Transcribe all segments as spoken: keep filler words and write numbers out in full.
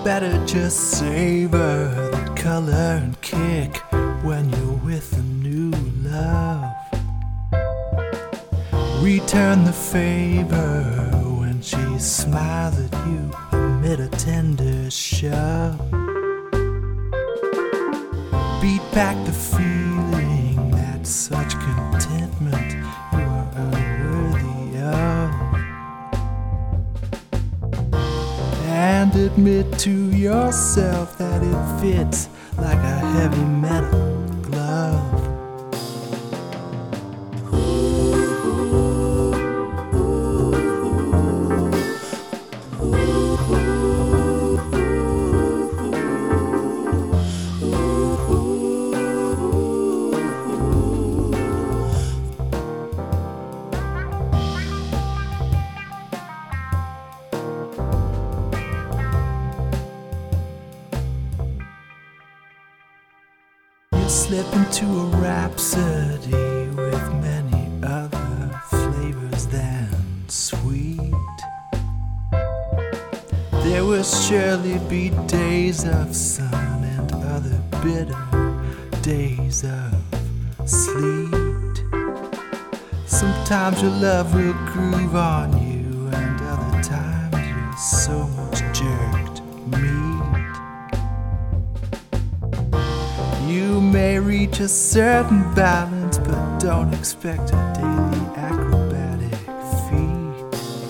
better just savor the color and kick when you're with a new love. Return the favor when she smiles at you amid a tender shove. Beat back the feeling that such contentment you are unworthy of, and admit to yourself that it fits like a heavy metal glove. You slip into a rhapsody with many other flavors than sweet. There will surely be days of sun and other bitter days of sleet. Sometimes your love will groove on you, and other times you're so much jerked meat. You may reach a certain balance, but don't expect a daily acrobatic feat.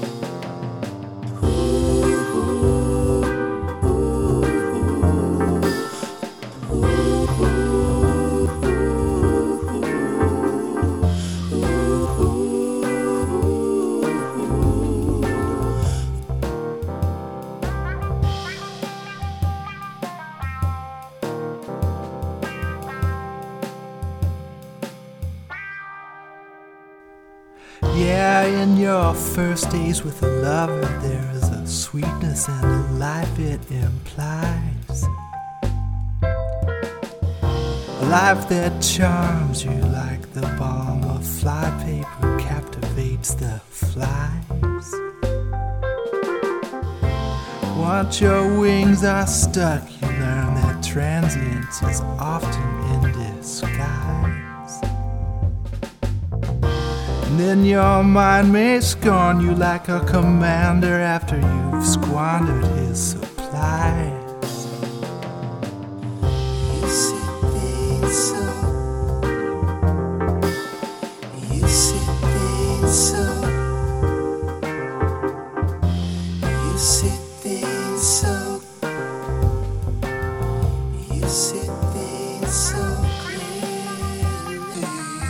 Yeah, in your first days with a lover, there is a sweetness and a life it implies. A life that charms you like the balm of flypaper captivates the flies. Once your wings are stuck, you learn that transience is often in disguise. And then your mind may scorn you like a commander after you've squandered his supplies. You see things so, you see things so, you see things so, you see things so clearly.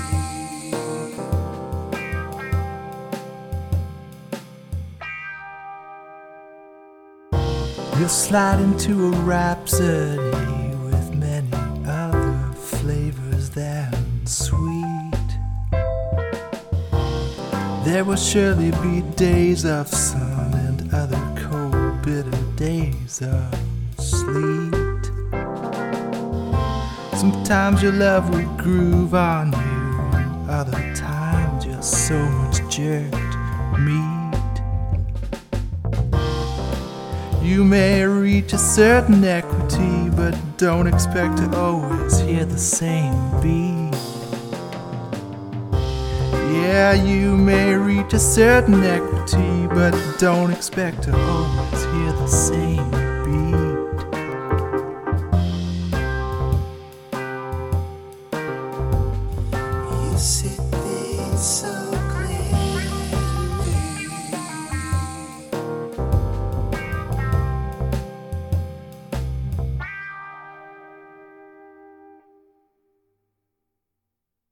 You'll slide into a rhapsody with many other flavors than sweet. There will surely be days of sun and other cold, bitter days of sleet. Sometimes your love will groove on you, and other times you're so much jerked meat. You may reach a certain equity, but don't expect to always hear the same beat. Yeah, you may reach a certain equity, but don't expect to always hear the same beat. You see things so.